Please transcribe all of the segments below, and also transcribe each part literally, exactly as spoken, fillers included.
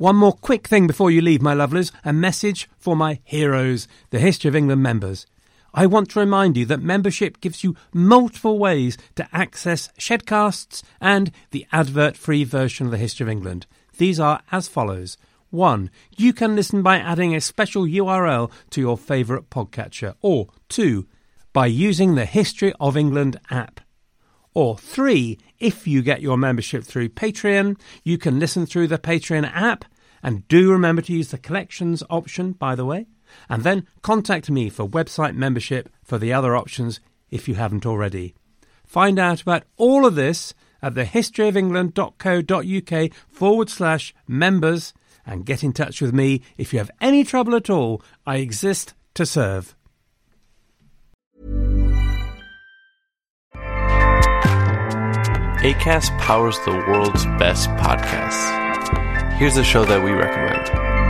One more quick thing before you leave, my lovelies, a message for my heroes, the History of England members. I want to remind you that membership gives you multiple ways to access Shedcasts and the advert-free version of the History of England. These are as follows. One, you can listen by adding a special U R L to your favourite podcatcher. Or two, by using the History of England app. Or three, if you get your membership through Patreon, you can listen through the Patreon app. And do remember to use the collections option, by the way. And then contact me for website membership for the other options if you haven't already. Find out about all of this at thehistoryofengland.co.uk forward slash members and get in touch with me if you have any trouble at all. I exist to serve. Acast powers the world's best podcasts. Here's a show that we recommend.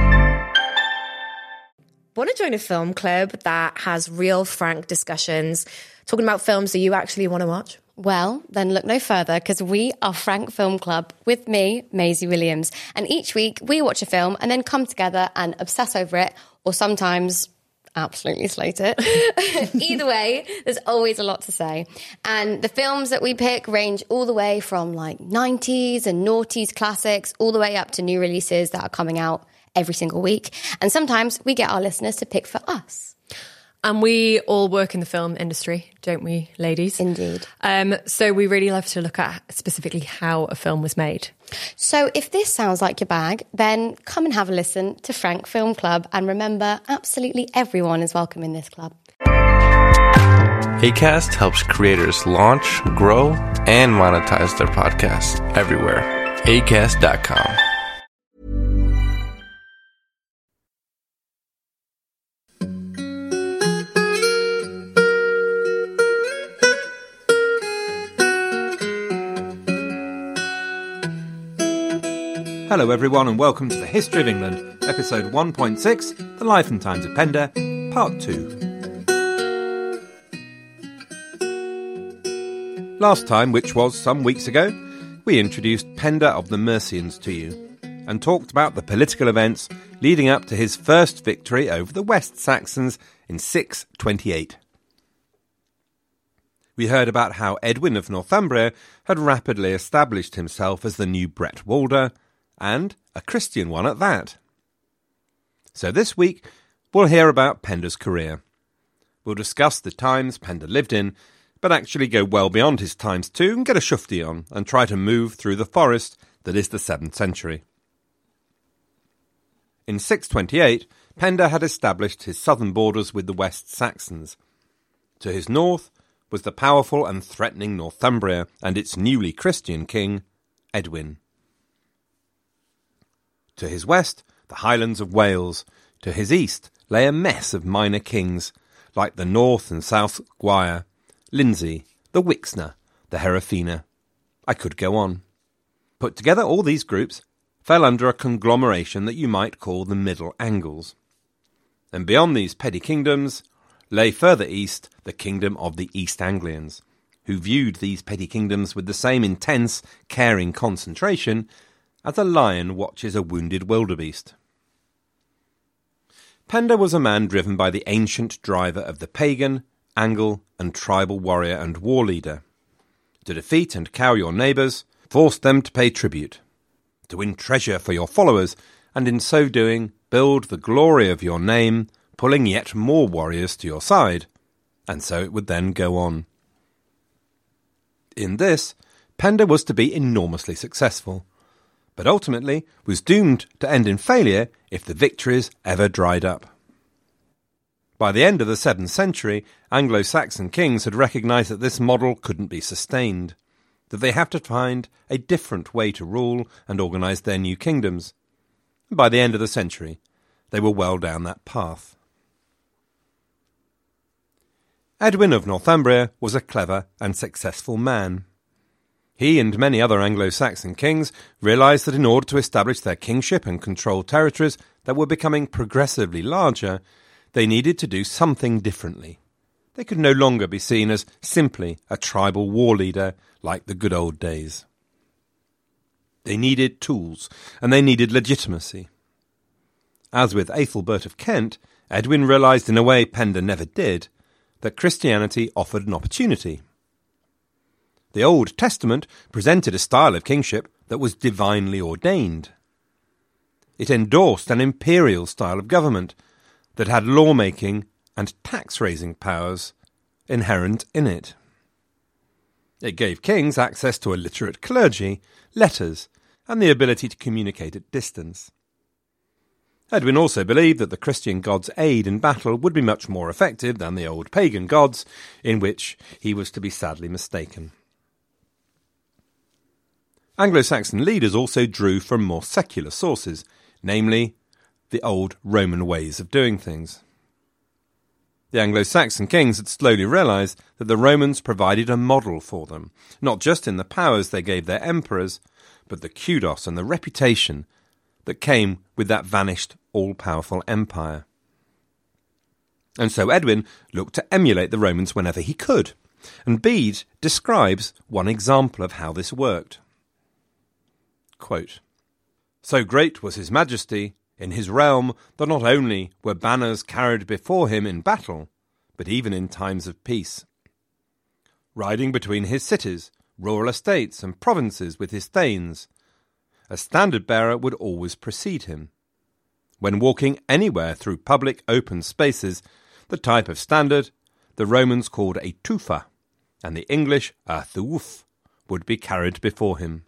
Want to join a film club that has real, frank discussions, talking about films that you actually want to watch? Well, then look no further, because we are Frank Film Club with me, Maisie Williams. And each week we watch a film and then come together and obsess over it, or sometimes absolutely slate it. Either way, there's always a lot to say. And the films that we pick range all the way from like nineties and noughties classics all the way up to new releases that are coming out every single week. And sometimes we get our listeners to pick for us. And we all work in the film industry, don't we, ladies? Indeed. Um, so we really love to look at specifically how a film was made. So if this sounds like your bag, then come and have a listen to Frank Film Club. And remember, absolutely everyone is welcome in this club. Acast helps creators launch, grow, and monetize their podcasts everywhere. acast dot com. Hello everyone and welcome to the History of England, episode one point six, The Life and Times of Penda, part two. Last time, which was some weeks ago, we introduced Penda of the Mercians to you and talked about the political events leading up to his first victory over the West Saxons in six twenty-eight. We heard about how Edwin of Northumbria had rapidly established himself as the new Bretwalda, and a Christian one at that. So this week, we'll hear about Penda's career. We'll discuss the times Penda lived in, but actually go well beyond his times too and get a shufti on and try to move through the forest that is the seventh century. In six twenty-eight, Penda had established his southern borders with the West Saxons. To his north was the powerful and threatening Northumbria and its newly Christian king, Edwin. To his west, the Highlands of Wales. To his east lay a mess of minor kings, like the North and South Gwyer, Lindsey, the Wixner, the Herefina. I could go on. Put together, all these groups fell under a conglomeration that you might call the Middle Angles. And beyond these petty kingdoms lay further east the kingdom of the East Anglians, who viewed these petty kingdoms with the same intense, caring concentration as a lion watches a wounded wildebeest. Penda was a man driven by the ancient driver of the pagan, Angle, and tribal warrior and war leader. To defeat and cow your neighbours, force them to pay tribute. To win treasure for your followers, and in so doing, build the glory of your name, pulling yet more warriors to your side. And so it would then go on. In this, Penda was to be enormously successful, but ultimately was doomed to end in failure if the victories ever dried up. By the end of the seventh century, Anglo-Saxon kings had recognised that this model couldn't be sustained, that they have to find a different way to rule and organise their new kingdoms. And by the end of the century, they were well down that path. Edwin of Northumbria was a clever and successful man. He and many other Anglo-Saxon kings realised that in order to establish their kingship and control territories that were becoming progressively larger, they needed to do something differently. They could no longer be seen as simply a tribal war leader like the good old days. They needed tools, and they needed legitimacy. As with Ethelbert of Kent, Edwin realised in a way Penda never did, that Christianity offered an opportunity. The Old Testament presented a style of kingship that was divinely ordained. It endorsed an imperial style of government that had lawmaking and tax-raising powers inherent in it. It gave kings access to a literate clergy, letters, and the ability to communicate at distance. Edwin also believed that the Christian gods' aid in battle would be much more effective than the old pagan gods, in which he was to be sadly mistaken. Anglo-Saxon leaders also drew from more secular sources, namely the old Roman ways of doing things. The Anglo-Saxon kings had slowly realised that the Romans provided a model for them, not just in the powers they gave their emperors, but the kudos and the reputation that came with that vanished all-powerful empire. And so Edwin looked to emulate the Romans whenever he could, and Bede describes one example of how this worked. Quote, "So great was his majesty in his realm that not only were banners carried before him in battle, but even in times of peace. Riding between his cities, rural estates, and provinces with his thanes, a standard-bearer would always precede him. When walking anywhere through public open spaces, the type of standard the Romans called a tufa, and the English a thuuf, would be carried before him."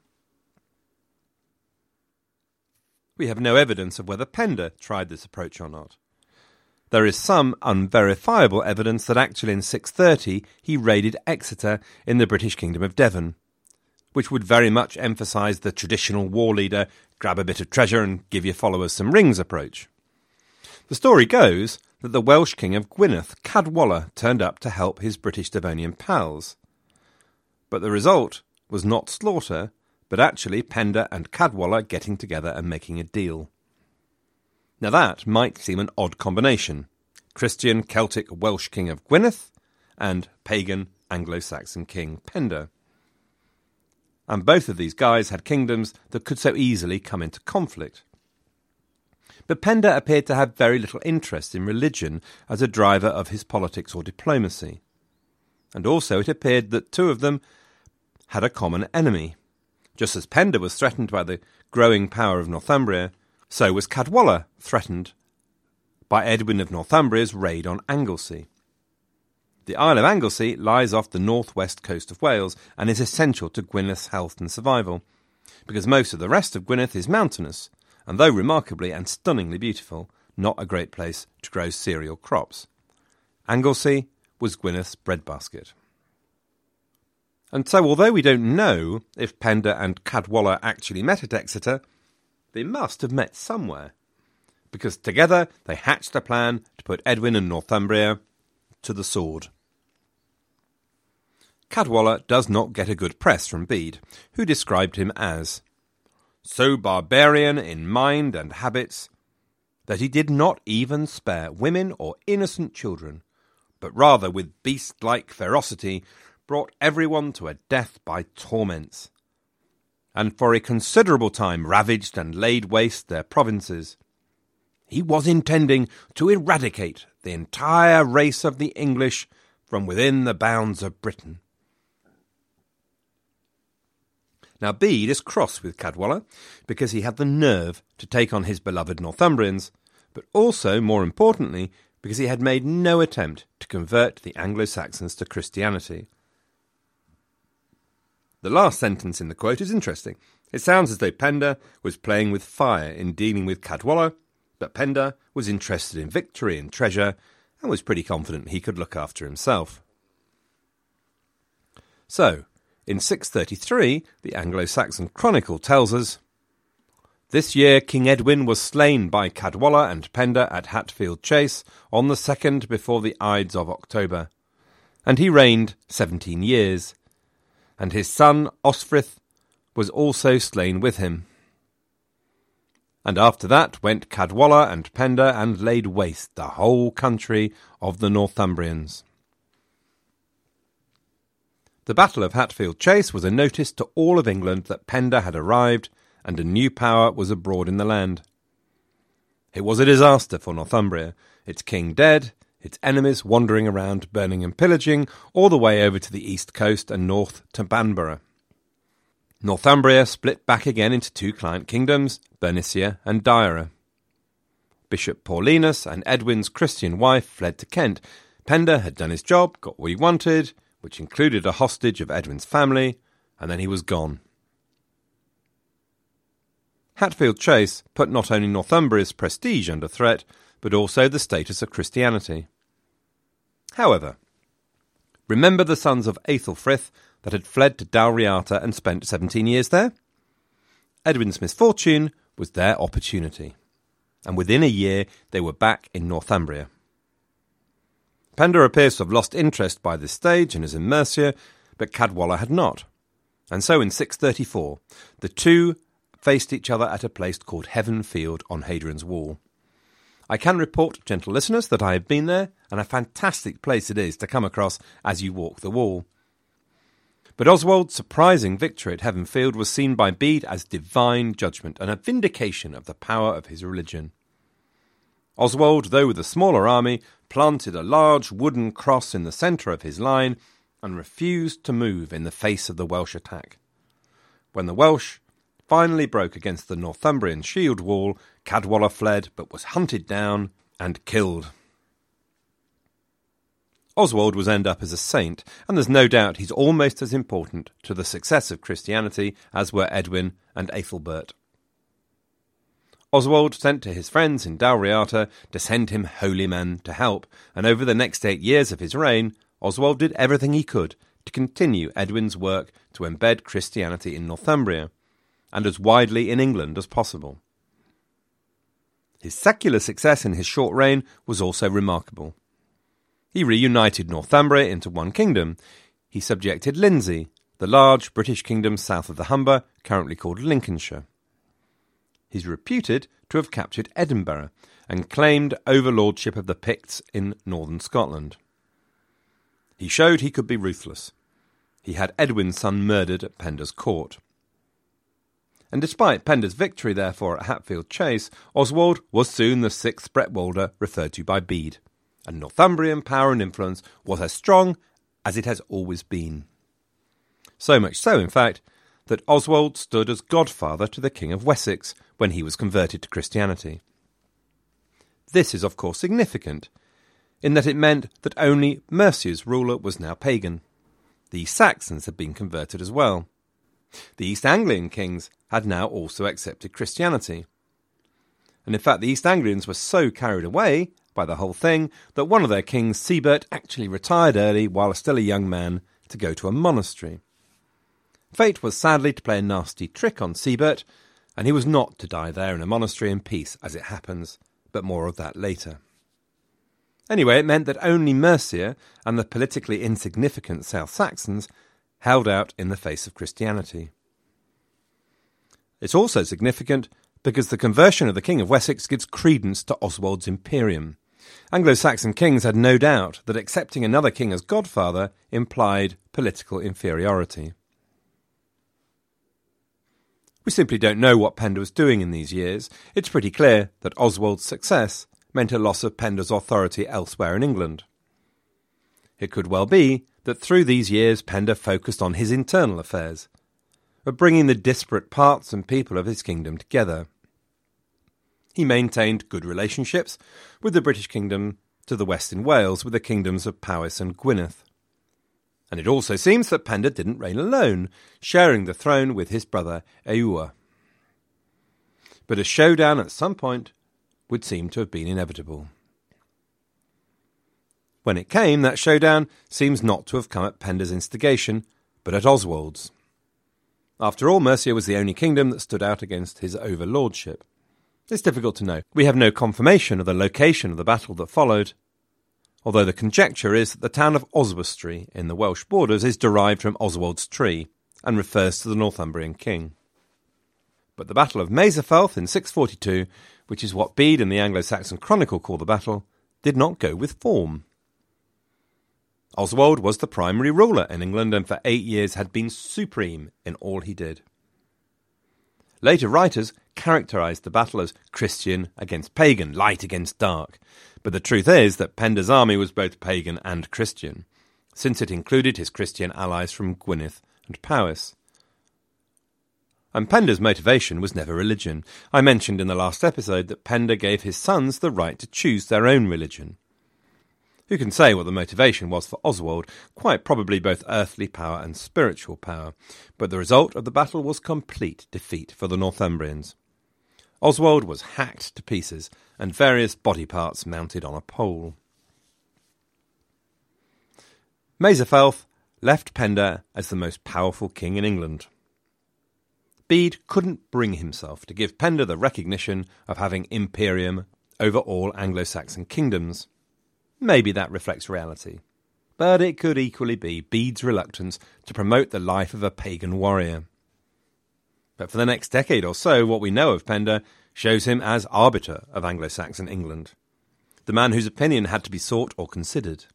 We have no evidence of whether Penda tried this approach or not. There is some unverifiable evidence that actually in six thirty he raided Exeter in the British Kingdom of Devon, which would very much emphasise the traditional war leader, grab a bit of treasure and give your followers some rings approach. The story goes that the Welsh king of Gwynedd, Cadwalla, turned up to help his British Devonian pals. But the result was not slaughter, but actually Penda and Cadwalla getting together and making a deal. Now that might seem an odd combination: Christian Celtic Welsh king of Gwynedd and pagan Anglo-Saxon king Penda. And both of these guys had kingdoms that could so easily come into conflict. But Penda appeared to have very little interest in religion as a driver of his politics or diplomacy. And also it appeared that two of them had a common enemy. Just as Penda was threatened by the growing power of Northumbria, so was Cadwalla threatened by Edwin of Northumbria's raid on Anglesey. The Isle of Anglesey lies off the northwest coast of Wales and is essential to Gwyneth's health and survival, because most of the rest of Gwynedd is mountainous, and though remarkably and stunningly beautiful, not a great place to grow cereal crops. Anglesey was Gwyneth's breadbasket. And so, although we don't know if Penda and Cadwalla actually met at Exeter, they must have met somewhere, because together they hatched a plan to put Edwin and Northumbria to the sword. Cadwalla does not get a good press from Bede, who described him as so barbarian in mind and habits that he did not even spare women or innocent children, but rather with beast-like ferocity brought everyone to a death by torments, and for a considerable time ravaged and laid waste their provinces. He was intending to eradicate the entire race of the English from within the bounds of Britain. Now Bede is cross with Cadwalla because he had the nerve to take on his beloved Northumbrians, but also, more importantly, because he had made no attempt to convert the Anglo-Saxons to Christianity. The last sentence in the quote is interesting. It sounds as though Penda was playing with fire in dealing with Cadwalla, but Penda was interested in victory and treasure and was pretty confident he could look after himself. So, in six thirty-three, the Anglo-Saxon Chronicle tells us, "This year King Edwin was slain by Cadwalla and Penda at Hatfield Chase on the second before the Ides of October, and he reigned seventeen years, and his son Osfrith was also slain with him. And after that went Cadwalla and Penda and laid waste the whole country of the Northumbrians." The Battle of Hatfield Chase was a notice to all of England that Penda had arrived and a new power was abroad in the land. It was a disaster for Northumbria, its king dead, its enemies wandering around burning and pillaging all the way over to the east coast and north to Banborough. Northumbria split back again into two client kingdoms, Bernicia and Deira. Bishop Paulinus and Edwin's Christian wife fled to Kent. Penda had done his job, got what he wanted, which included a hostage of Edwin's family, and then he was gone. Hatfield Chase put not only Northumbria's prestige under threat, but also the status of Christianity. However, remember the sons of Aethelfrith that had fled to Dalriata and spent seventeen years there? Edwin's misfortune was their opportunity, and within a year they were back in Northumbria. Penda appears to have lost interest by this stage and is in Mercia, but Cadwalla had not. And so in six thirty-four, the two faced each other at a place called Heaven Field on Hadrian's Wall. I can report, gentle listeners, that I have been there, and a fantastic place it is to come across as you walk the wall. But Oswald's surprising victory at Heaven Field was seen by Bede as divine judgment and a vindication of the power of his religion. Oswald, though with a smaller army, planted a large wooden cross in the centre of his line and refused to move in the face of the Welsh attack. When the Welsh finally broke against the Northumbrian shield wall, Cadwalla fled but was hunted down and killed. Oswald was end up as a saint, and there's no doubt he's almost as important to the success of Christianity as were Edwin and Aethelbert. Oswald sent to his friends in Dalriata to send him holy men to help, and over the next eight years of his reign, Oswald did everything he could to continue Edwin's work to embed Christianity in Northumbria, and as widely in England as possible. His secular success in his short reign was also remarkable. He reunited Northumbria into one kingdom. He subjected Lindsey, the large British kingdom south of the Humber, currently called Lincolnshire. He's reputed to have captured Edinburgh and claimed overlordship of the Picts in northern Scotland. He showed he could be ruthless. He had Edwin's son murdered at Penda's court. And despite Penda's victory, therefore, at Hatfield Chase, Oswald was soon the sixth Bretwalda referred to by Bede, and Northumbrian power and influence was as strong as it has always been. So much so, in fact, that Oswald stood as godfather to the King of Wessex when he was converted to Christianity. This is, of course, significant, in that it meant that only Mercia's ruler was now pagan. The Saxons had been converted as well. The East Anglian kings had now also accepted Christianity. And in fact, the East Anglians were so carried away by the whole thing that one of their kings, Sebert, actually retired early while still a young man to go to a monastery. Fate was sadly to play a nasty trick on Sebert, and he was not to die there in a monastery in peace, as it happens, but more of that later. Anyway, it meant that only Mercia and the politically insignificant South Saxons held out in the face of Christianity. It's also significant because the conversion of the King of Wessex gives credence to Oswald's imperium. Anglo-Saxon kings had no doubt that accepting another king as godfather implied political inferiority. We simply don't know what Penda was doing in these years. It's pretty clear that Oswald's success meant a loss of Penda's authority elsewhere in England. It could well be that through these years Penda focused on his internal affairs, of bringing the disparate parts and people of his kingdom together. He maintained good relationships with the British kingdom to the west in Wales, with the kingdoms of Powys and Gwynedd. And it also seems that Penda didn't reign alone, sharing the throne with his brother Ewa. But a showdown at some point would seem to have been inevitable. When it came, that showdown seems not to have come at Penda's instigation, but at Oswald's. After all, Mercia was the only kingdom that stood out against his overlordship. It's difficult to know. We have no confirmation of the location of the battle that followed, although the conjecture is that the town of Oswestry in the Welsh borders is derived from Oswald's tree and refers to the Northumbrian king. But the Battle of Maserfelth in six forty-two, which is what Bede and the Anglo-Saxon Chronicle call the battle, did not go with form. Oswald was the primary ruler in England and for eight years had been supreme in all he did. Later writers characterised the battle as Christian against pagan, light against dark. But the truth is that Penda's army was both pagan and Christian, since it included his Christian allies from Gwynedd and Powys. And Penda's motivation was never religion. I mentioned in the last episode that Penda gave his sons the right to choose their own religion. Who can say what the motivation was for Oswald? Quite probably both earthly power and spiritual power. But the result of the battle was complete defeat for the Northumbrians. Oswald was hacked to pieces, and various body parts mounted on a pole. Maserfelth left Penda as the most powerful king in England. Bede couldn't bring himself to give Penda the recognition of having imperium over all Anglo-Saxon kingdoms. Maybe that reflects reality. But it could equally be Bede's reluctance to promote the life of a pagan warrior. But for the next decade or so, what we know of Penda shows him as arbiter of Anglo-Saxon England, the man whose opinion had to be sought or considered.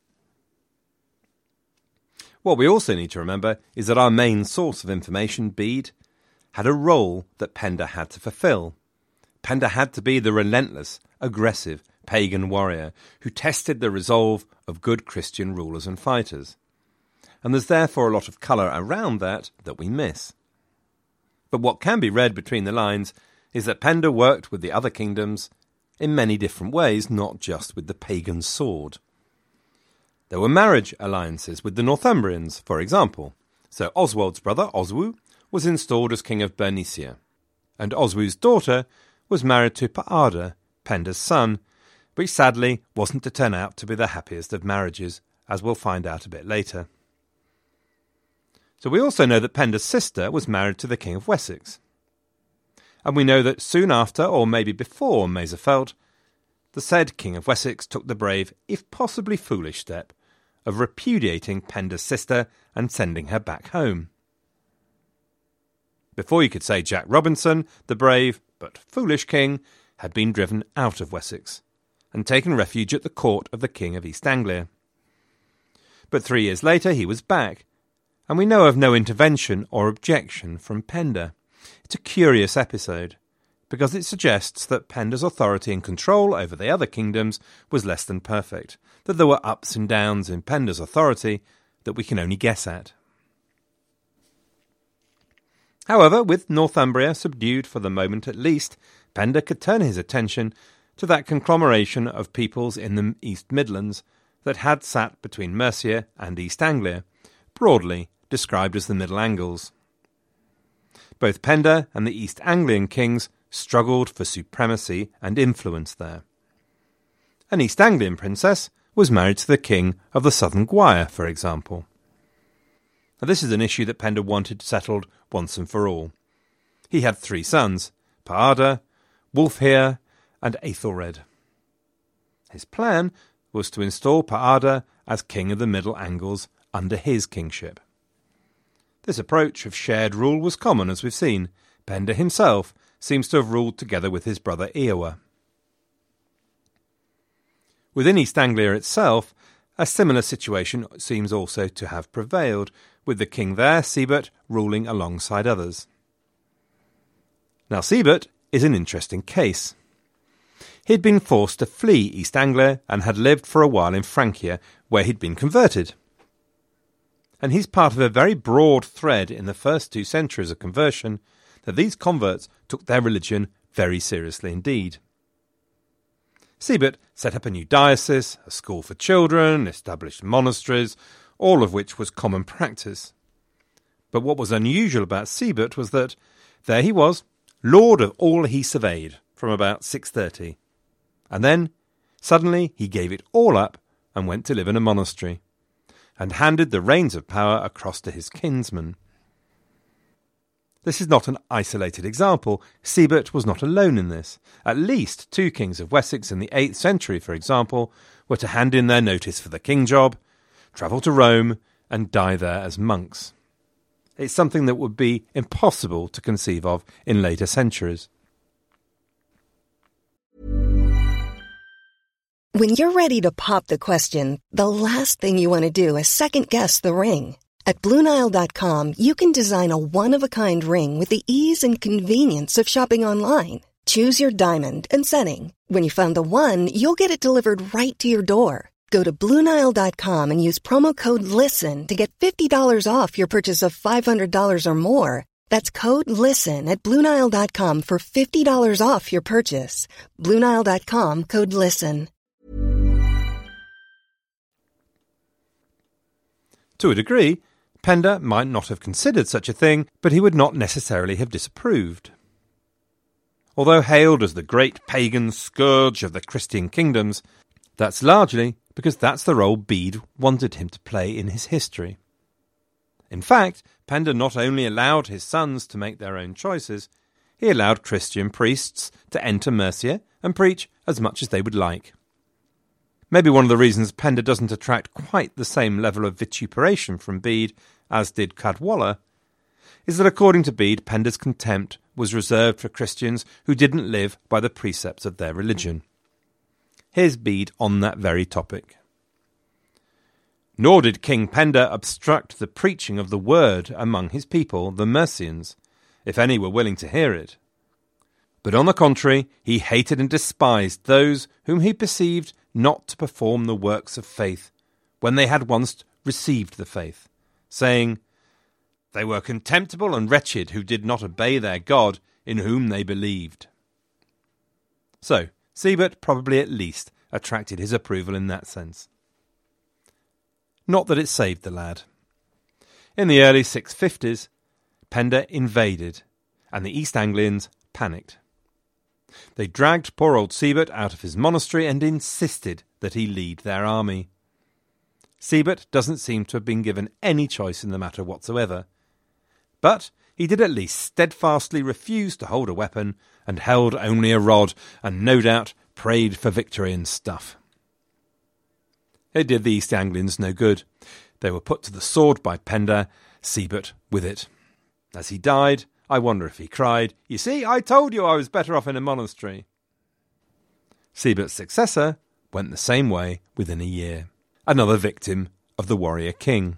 What we also need to remember is that our main source of information, Bede, had a role that Penda had to fulfill. Penda had to be the relentless, aggressive, pagan warrior who tested the resolve of good Christian rulers and fighters. And there's therefore a lot of colour around that that we miss. But what can be read between the lines is that Penda worked with the other kingdoms in many different ways, not just with the pagan sword. There were marriage alliances with the Northumbrians, for example. So Oswald's brother, Oswu, was installed as king of Bernicia, and Oswu's daughter was married to Pa'ada, Penda's son, which sadly wasn't to turn out to be the happiest of marriages, as we'll find out a bit later. So we also know that Penda's sister was married to the King of Wessex. And we know that soon after, or maybe before Maserfeldt, the said King of Wessex took the brave, if possibly foolish step, of repudiating Penda's sister and sending her back home. Before you could say Jack Robinson, the brave but foolish king had been driven out of Wessex and taken refuge at the court of the King of East Anglia. But three years later he was back, and we know of no intervention or objection from Penda. It's a curious episode, because it suggests that Penda's authority and control over the other kingdoms was less than perfect, that there were ups and downs in Penda's authority that we can only guess at. However, with Northumbria subdued for the moment at least, Penda could turn his attention to that conglomeration of peoples in the East Midlands that had sat between Mercia and East Anglia, broadly described as the Middle Angles. Both Penda and the East Anglian kings struggled for supremacy and influence there. An East Anglian princess was married to the king of the Southern Gwyer, for example. Now, this is an issue that Penda wanted settled once and for all. He had three sons, Pa'ada, Wulfhere, and Aethelred. His plan was to install Pa'ada as king of the Middle Angles under his kingship. This approach of shared rule was common, as we've seen. Penda himself seems to have ruled together with his brother Eowa. Within East Anglia itself, a similar situation seems also to have prevailed, with the king there, Sebert, ruling alongside others. Now, Sebert is an interesting case. He'd been forced to flee East Anglia and had lived for a while in Francia, where he'd been converted. And he's part of a very broad thread in the first two centuries of conversion that these converts took their religion very seriously indeed. Sebert set up a new diocese, a school for children, established monasteries, all of which was common practice. But what was unusual about Sebert was that there he was, lord of all he surveyed, from about six thirty. And then, suddenly, he gave it all up and went to live in a monastery, and handed the reins of power across to his kinsman. This is not an isolated example. Sebert was not alone in this. At least two kings of Wessex in the eighth century, for example, were to hand in their notice for the king job, travel to Rome, and die there as monks. It's something that would be impossible to conceive of in later centuries. When you're ready to pop the question, the last thing you want to do is second-guess the ring. At Blue Nile dot com, you can design a one-of-a-kind ring with the ease and convenience of shopping online. Choose your diamond and setting. When you find the one, you'll get it delivered right to your door. Go to Blue Nile dot com and use promo code LISTEN to get fifty dollars off your purchase of five hundred dollars or more. That's code LISTEN at Blue Nile dot com for fifty dollars off your purchase. Blue Nile dot com, code LISTEN. To a degree, Penda might not have considered such a thing, but he would not necessarily have disapproved. Although hailed as the great pagan scourge of the Christian kingdoms, that's largely because that's the role Bede wanted him to play in his history. In fact, Penda not only allowed his sons to make their own choices, he allowed Christian priests to enter Mercia and preach as much as they would like. Maybe one of the reasons Penda doesn't attract quite the same level of vituperation from Bede as did Cadwallader is that according to Bede, Penda's contempt was reserved for Christians who didn't live by the precepts of their religion. Here's Bede on that very topic. Nor did King Penda obstruct the preaching of the word among his people, the Mercians, if any were willing to hear it. But on the contrary, he hated and despised those whom he perceived not to perform the works of faith when they had once received the faith, saying, "They were contemptible and wretched who did not obey their God in whom they believed." So, Siebert probably at least attracted his approval in that sense. Not that it saved the lad. In the early six fifties, Penda invaded, and the East Anglians panicked. They dragged poor old Siebert out of his monastery and insisted that he lead their army. Siebert doesn't seem to have been given any choice in the matter whatsoever, but he did at least steadfastly refuse to hold a weapon and held only a rod, and no doubt prayed for victory and stuff. It did the East Anglians no good. They were put to the sword by Penda, Siebert with it. As he died, I wonder if he cried, "You see, I told you I was better off in a monastery." Siebert's successor went the same way within a year, another victim of the warrior king.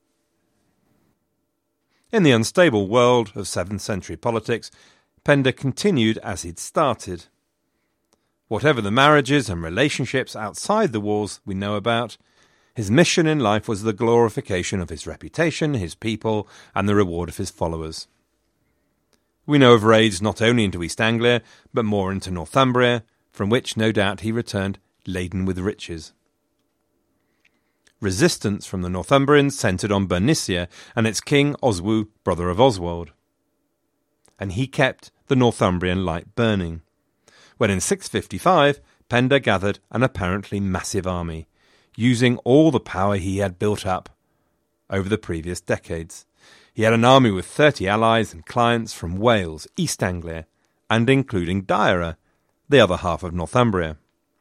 In the unstable world of seventh century politics, Penda continued as he'd started. Whatever the marriages and relationships outside the walls we know about, his mission in life was the glorification of his reputation, his people, and the reward of his followers. We know of raids not only into East Anglia, but more into Northumbria, from which no doubt he returned laden with riches. Resistance from the Northumbrians centred on Bernicia and its king Oswu, brother of Oswald. And he kept the Northumbrian light burning, when in six fifty-five Penda gathered an apparently massive army, using all the power he had built up over the previous decades. He had an army with thirty allies and clients from Wales, East Anglia, and including Deira, the other half of Northumbria.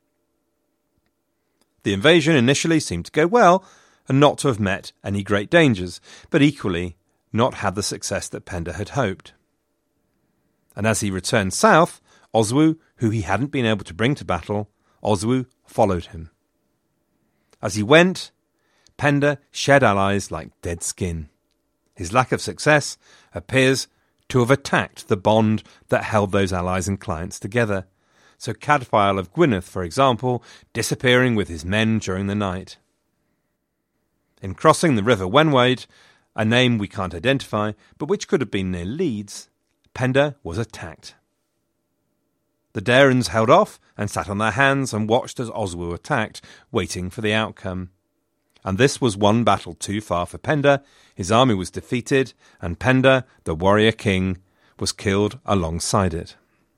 The invasion initially seemed to go well, and not to have met any great dangers, but equally not had the success that Penda had hoped. And as he returned south, Oswu, who he hadn't been able to bring to battle, Oswu followed him. As he went, Penda shed allies like dead skin. His lack of success appears to have attacked the bond that held those allies and clients together. So Cadfael of Gwynedd, for example, disappearing with his men during the night. In crossing the River Wenwade, a name we can't identify, but which could have been near Leeds, Penda was attacked. The Dairans held off and sat on their hands and watched as Oswu attacked, waiting for the outcome. And this was one battle too far for Penda. His army was defeated, and Penda, the warrior king, was killed alongside it.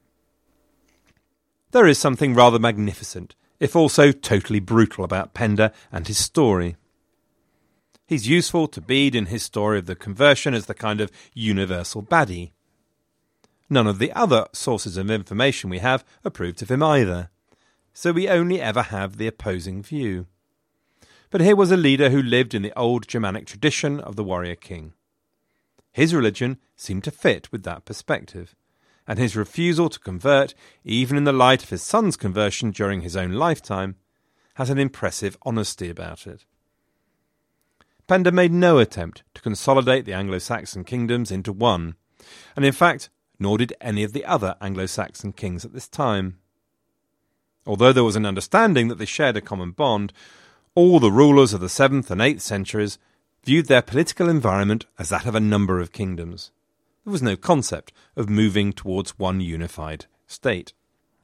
There is something rather magnificent, if also totally brutal, about Penda and his story. He's useful to Bede in his story of the conversion as the kind of universal baddie. None of the other sources of information we have approved of him either, so we only ever have the opposing view. But here was a leader who lived in the old Germanic tradition of the warrior king. His religion seemed to fit with that perspective, and his refusal to convert, even in the light of his son's conversion during his own lifetime, has an impressive honesty about it. Penda made no attempt to consolidate the Anglo-Saxon kingdoms into one, and in fact, nor did any of the other Anglo-Saxon kings at this time. Although there was an understanding that they shared a common bond, all the rulers of the seventh and eighth centuries viewed their political environment as that of a number of kingdoms. There was no concept of moving towards one unified state.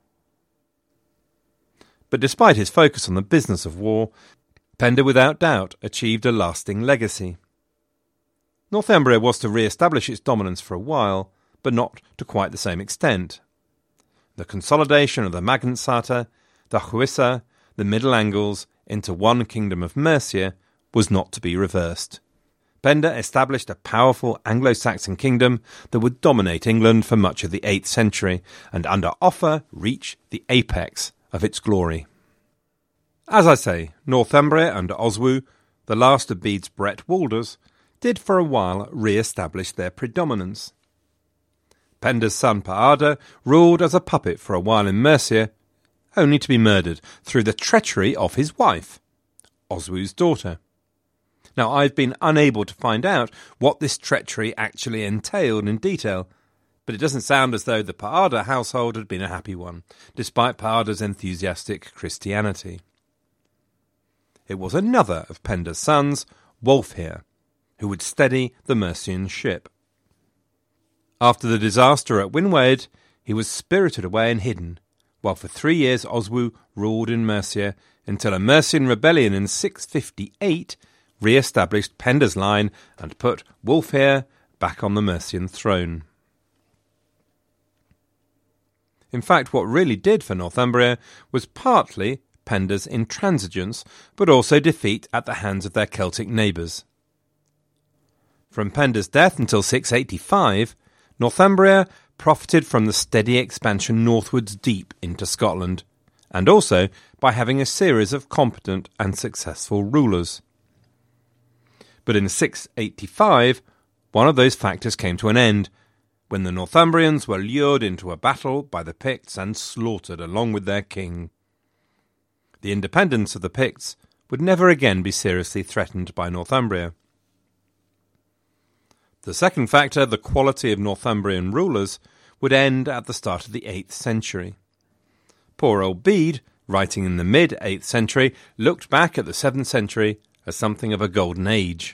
But despite his focus on the business of war, Penda without doubt achieved a lasting legacy. Northumbria was to re-establish its dominance for a while, but not to quite the same extent. The consolidation of the Magnansata, the Huissa, the Middle Angles into one kingdom of Mercia was not to be reversed. Penda established a powerful Anglo-Saxon kingdom that would dominate England for much of the eighth century and under Offa reach the apex of its glory. As I say, Northumbria under Oswu, the last of Bede's Brett Walders, did for a while re-establish their predominance. Penda's son Paada ruled as a puppet for a while in Mercia, only to be murdered through the treachery of his wife, Oswu's daughter. Now, I've been unable to find out what this treachery actually entailed in detail, but it doesn't sound as though the Paada household had been a happy one, despite Paada's enthusiastic Christianity. It was another of Penda's sons, Wulfhere, who would steady the Mercian ship. After the disaster at Winwaed, he was spirited away and hidden, while for three years Oswu ruled in Mercia until a Mercian rebellion in six fifty-eight re-established Penda's line and put Wulfhere back on the Mercian throne. In fact, what really did for Northumbria was partly Penda's intransigence, but also defeat at the hands of their Celtic neighbours. From Penda's death until six eighty-five, Northumbria profited from the steady expansion northwards deep into Scotland, and also by having a series of competent and successful rulers. But in six eighty-five, one of those factors came to an end, when the Northumbrians were lured into a battle by the Picts and slaughtered along with their king. The independence of the Picts would never again be seriously threatened by Northumbria. The second factor, the quality of Northumbrian rulers, would end at the start of the eighth century. Poor old Bede, writing in the mid-eighth century, looked back at the seventh century as something of a golden age.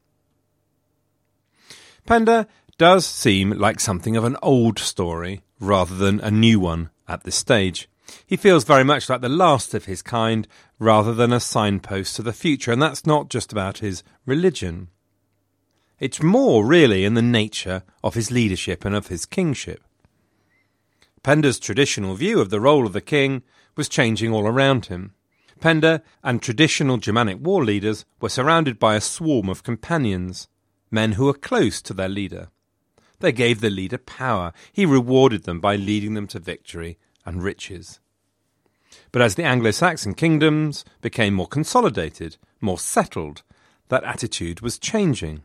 Penda does seem like something of an old story rather than a new one at this stage. He feels very much like the last of his kind rather than a signpost to the future, and that's not just about his religion. It's more really in the nature of his leadership and of his kingship. Penda's traditional view of the role of the king was changing all around him. Penda and traditional Germanic war leaders were surrounded by a swarm of companions, men who were close to their leader. They gave the leader power. He rewarded them by leading them to victory and riches. But as the Anglo-Saxon kingdoms became more consolidated, more settled, that attitude was changing.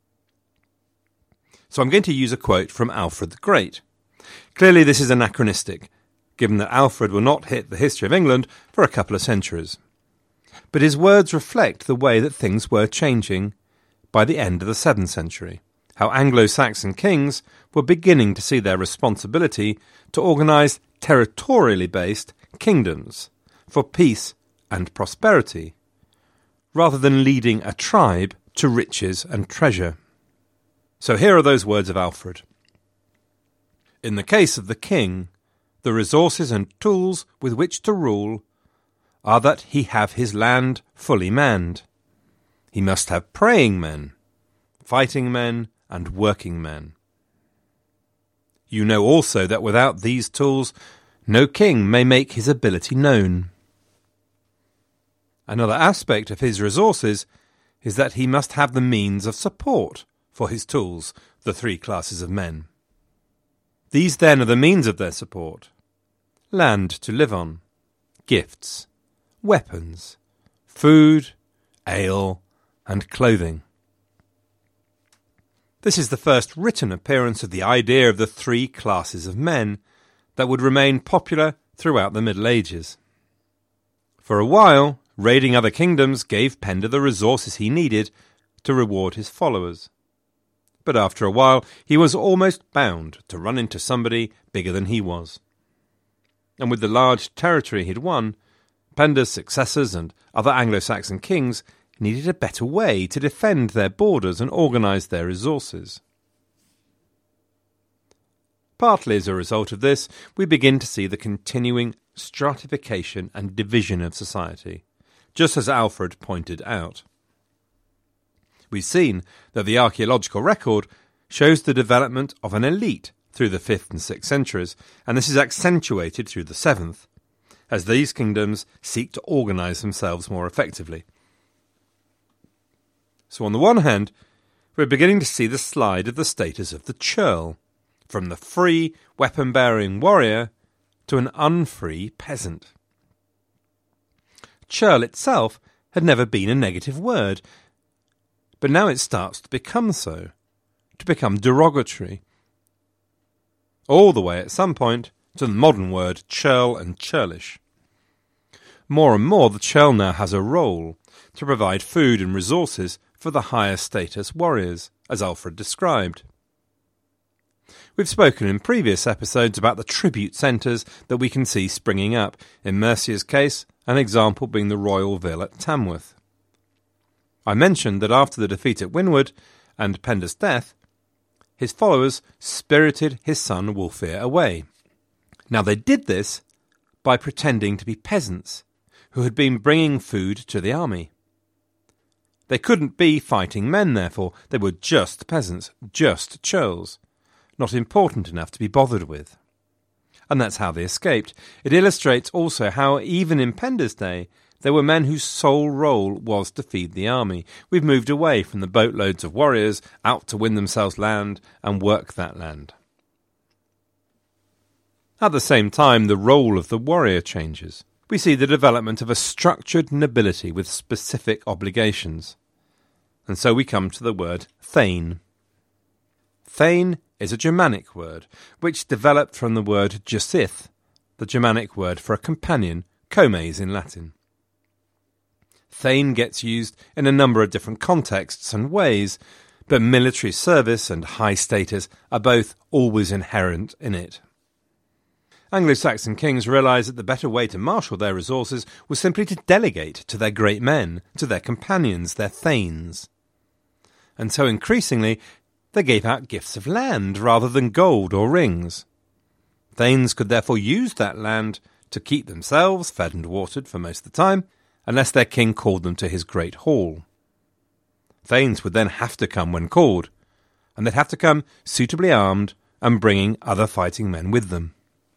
So I'm going to use a quote from Alfred the Great. Clearly this is anachronistic, given that Alfred will not hit the history of England for a couple of centuries. But his words reflect the way that things were changing by the end of the seventh century, how Anglo-Saxon kings were beginning to see their responsibility to organise territorially based kingdoms for peace and prosperity, rather than leading a tribe to riches and treasure. So here are those words of Alfred. In the case of the king, the resources and tools with which to rule are that he have his land fully manned. He must have praying men, fighting men, and working men. You know also that without these tools, no king may make his ability known. Another aspect of his resources is that he must have the means of support for his tools, the three classes of men. These then are the means of their support: land to live on, gifts, weapons, food, ale, and clothing. This is the first written appearance of the idea of the three classes of men that would remain popular throughout the Middle Ages. For a while, raiding other kingdoms gave Penda the resources he needed to reward his followers. But after a while, he was almost bound to run into somebody bigger than he was. And with the large territory he'd won, Penda's successors and other Anglo-Saxon kings needed a better way to defend their borders and organise their resources. Partly as a result of this, we begin to see the continuing stratification and division of society, just as Alfred pointed out. We've seen that the archaeological record shows the development of an elite through the fifth and sixth centuries, and this is accentuated through the seventh, as these kingdoms seek to organise themselves more effectively. So on the one hand, we're beginning to see the slide of the status of the churl, from the free, weapon-bearing warrior to an unfree peasant. Churl itself had never been a negative word, but now it starts to become so, to become derogatory. All the way at some point to the modern word churl and churlish. More and more the churl now has a role to provide food and resources for the higher status warriors, as Alfred described. We've spoken in previous episodes about the tribute centres that we can see springing up, in Mercia's case, an example being the Royal Vill at Tamworth. I mentioned that after the defeat at Winwood and Penda's death, his followers spirited his son Wulfhere away. Now they did this by pretending to be peasants who had been bringing food to the army. They couldn't be fighting men, therefore. They were just peasants, just churls, not important enough to be bothered with. And that's how they escaped. It illustrates also how, even in Penda's day, there were men whose sole role was to feed the army. We've moved away from the boatloads of warriors out to win themselves land and work that land. At the same time, the role of the warrior changes. We see the development of a structured nobility with specific obligations. And so we come to the word thane. Thane is a Germanic word, which developed from the word Jusith, the Germanic word for a companion, comes in Latin. Thane gets used in a number of different contexts and ways, but military service and high status are both always inherent in it. Anglo-Saxon kings realised that the better way to marshal their resources was simply to delegate to their great men, to their companions, their thanes. And so increasingly, they gave out gifts of land rather than gold or rings. Thanes could therefore use that land to keep themselves fed and watered for most of the time, unless their king called them to his great hall. Thanes would then have to come when called, and they'd have to come suitably armed and bringing other fighting men with them.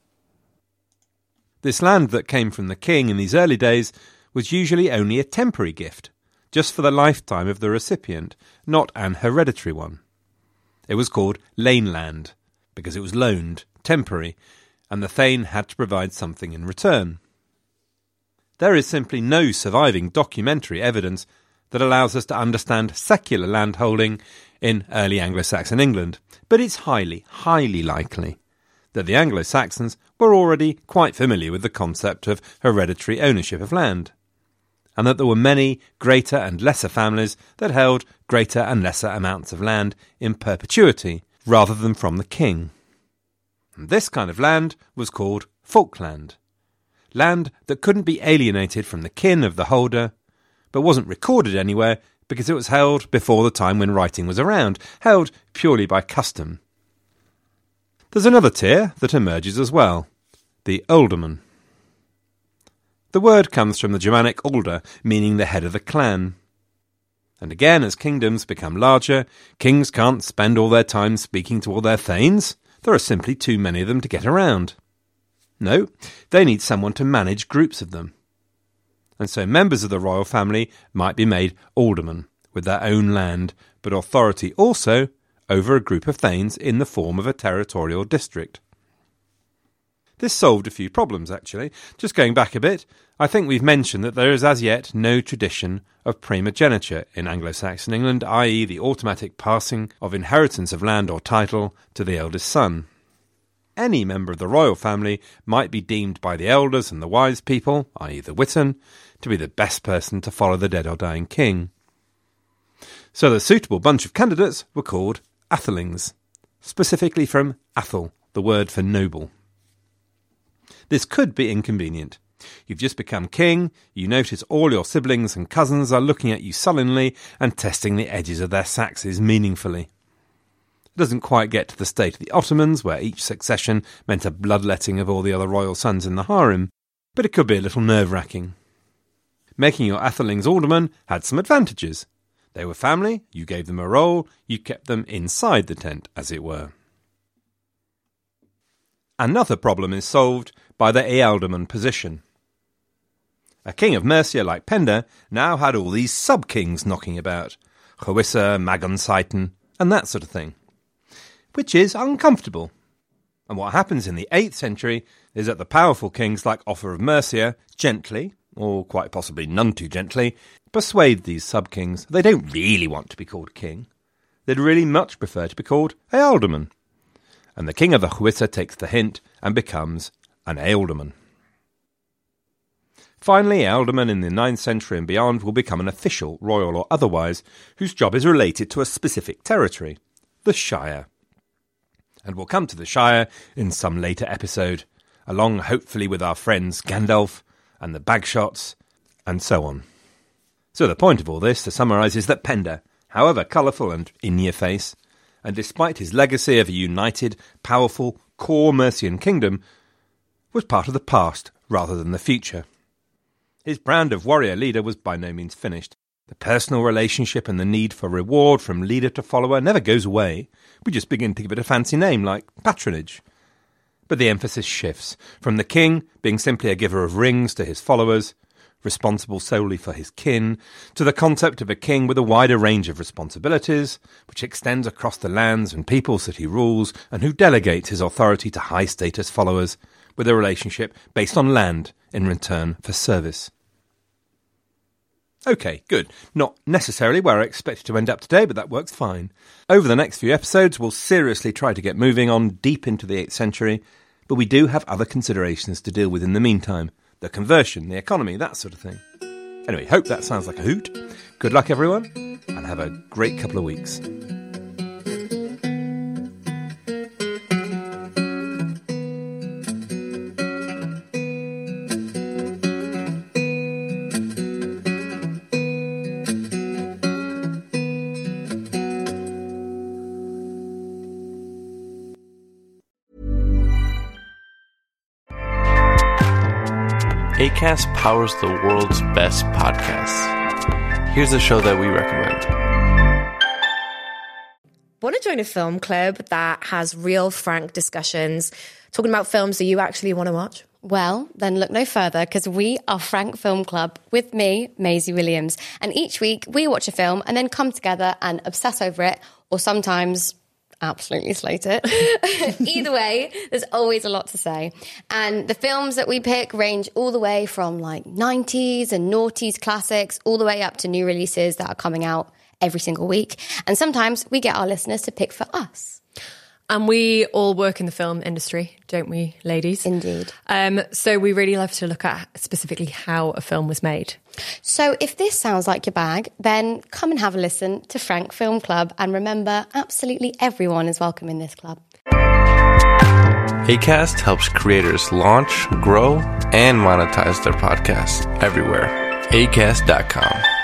This land that came from the king in these early days was usually only a temporary gift, just for the lifetime of the recipient, not an hereditary one. It was called laneland, because it was loaned, temporary, and the thane had to provide something in return. There is simply no surviving documentary evidence that allows us to understand secular landholding in early Anglo-Saxon England, but it's highly, highly likely that the Anglo-Saxons were already quite familiar with the concept of hereditary ownership of land, and that there were many greater and lesser families that held greater and lesser amounts of land in perpetuity, rather than from the king. And this kind of land was called folkland, land that couldn't be alienated from the kin of the holder, but wasn't recorded anywhere because it was held before the time when writing was around, held purely by custom. There's another tier that emerges as well, the ealdorman. The word comes from the Germanic alder, meaning the head of the clan. And again, as kingdoms become larger, kings can't spend all their time speaking to all their thanes. There are simply too many of them to get around. No, they need someone to manage groups of them. And so members of the royal family might be made aldermen, with their own land, but authority also over a group of thanes in the form of a territorial district. This solved a few problems, actually. Just going back a bit, I think we've mentioned that there is as yet no tradition of primogeniture in Anglo-Saxon England, that is the automatic passing of inheritance of land or title to the eldest son. Any member of the royal family might be deemed by the elders and the wise people, that is the witan, to be the best person to follow the dead or dying king. So the suitable bunch of candidates were called Athelings, specifically from Athel, the word for noble. This could be inconvenient. You've just become king, you notice all your siblings and cousins are looking at you sullenly and testing the edges of their saxes meaningfully. It doesn't quite get to the state of the Ottomans, where each succession meant a bloodletting of all the other royal sons in the harem, but it could be a little nerve-wracking. Making your Athelings aldermen had some advantages. They were family, you gave them a role, you kept them inside the tent, as it were. Another problem is solved by the ealdorman position. A king of Mercia like Penda now had all these sub-kings knocking about, Chwysa, Magonsaeton, and that sort of thing, which is uncomfortable. And what happens in the eighth century is that the powerful kings like Offa of Mercia gently, or quite possibly none too gently, persuade these sub-kings they don't really want to be called king. They'd really much prefer to be called ealdorman. And the king of the Chwysa takes the hint and becomes an ealdorman. Finally, ealdormen in the ninth century and beyond will become an official, royal or otherwise, whose job is related to a specific territory, the Shire. And we'll come to the Shire in some later episode, along hopefully with our friends Gandalf and the Bagshots, and so on. So the point of all this, to summarise, is that Penda, however colourful and in-your-face, and despite his legacy of a united, powerful, core Mercian kingdom, was part of the past rather than the future. His brand of warrior leader was by no means finished. The personal relationship and the need for reward from leader to follower never goes away. We just begin to give it a fancy name like patronage. But the emphasis shifts from the king being simply a giver of rings to his followers, responsible solely for his kin, to the concept of a king with a wider range of responsibilities, which extends across the lands and peoples that he rules, and who delegates his authority to high-status followers, with a relationship based on land in return for service. OK, good. Not necessarily where I expected to end up today, but that works fine. Over the next few episodes, we'll seriously try to get moving on deep into the eighth century, but we do have other considerations to deal with in the meantime. The conversion, the economy, that sort of thing. Anyway, hope that sounds like a hoot. Good luck, everyone, and have a great couple of weeks. Acast powers the world's best podcasts. Here's a show that we recommend. Want to join a film club that has real, frank discussions, talking about films that you actually want to watch? Well, then look no further, because we are Frank Film Club with me, Maisie Williams. And each week we watch a film and then come together and obsess over it, or sometimes absolutely slate it. Either way, there's always a lot to say. And the films that we pick range all the way from like nineties and noughties classics all the way up to new releases that are coming out every single week. And sometimes we get our listeners to pick for us. And we all work in the film industry, don't we, ladies? Indeed. Um, so we really love to look at specifically how a film was made. So if this sounds like your bag, then come and have a listen to Frank Film Club. And remember, absolutely everyone is welcome in this club. Acast helps creators launch, grow, and monetize their podcasts everywhere. acast dot com.